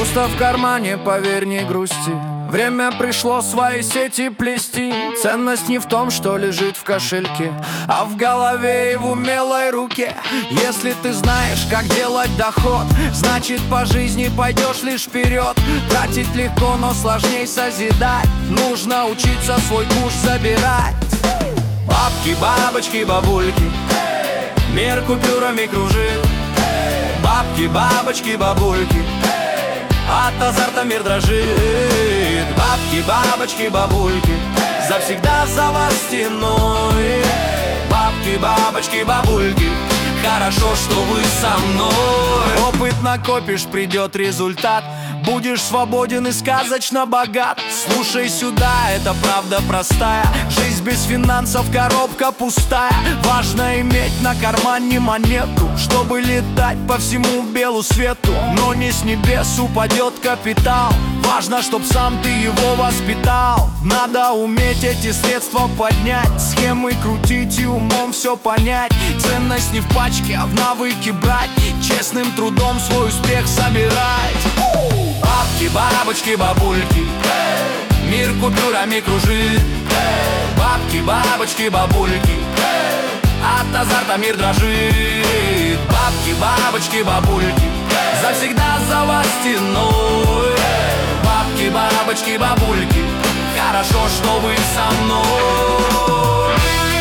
просто в кармане, поверь, не грусти. Время пришло свои сети плести. Ценность не в том, что лежит в кошельке, а в голове и в умелой руке. Если ты знаешь, как делать доход, значит по жизни пойдешь лишь вперед. Тратить легко, но сложней созидать. Нужно учиться свой куш забирать. Бабки, бабочки, бабульки, мир купюрами кружит. Бабки, бабочки, бабульки, от азарта мир дрожит. Бабки, бабочки, бабульки, завсегда за вас стеной. Бабки, бабочки, бабульки, хорошо, что вы со мной. Опыт накопишь, придет результат. Будешь свободен и сказочно богат. Слушай сюда, это правда простая. Жизнь без финансов, коробка пустая. Важно иметь на кармане монету, чтобы летать по всему белу свету. Но не с небес упадет капитал. Важно, чтоб сам ты его воспитал. Надо уметь эти средства поднять, схемы крутить и умом все понять. Ценность не в пачке, а в навыке брать, честным трудом свой успех собирать. Бабки, бабочки, бабульки, мир купюрами кружит. Бабки, бабочки, бабульки, от азарта мир дрожит. Бабки, бабочки, бабульки, завсегда за вас стеной. Бабки, бабочки, бабульки, хорошо, что вы со мной.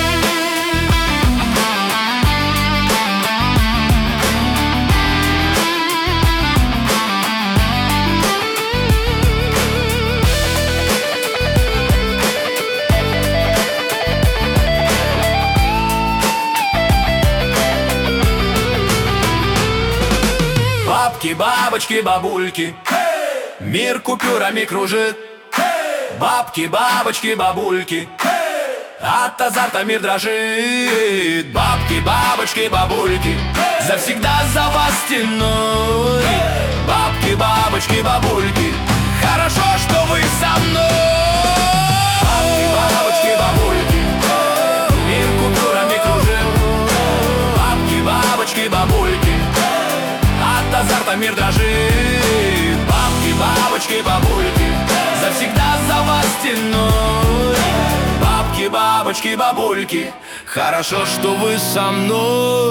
Бабки, бабочки, бабульки, мир купюрами кружит. Бабки, бабочки, бабульки, от азарта мир дрожит. Бабки, бабочки, бабульки, завсегда за вас стеной. Бабки, бабочки, бабульки, хорошо, что вы со мной. Бабки, бабочки, бабульки, мир купюрами кружит. Бабки, бабочки, бабульки, от азарта мир дрожит. Бабки, бабочки, бабульки, завсегда за вас стеной. Бабки, бабочки, бабульки, хорошо, что вы со мной.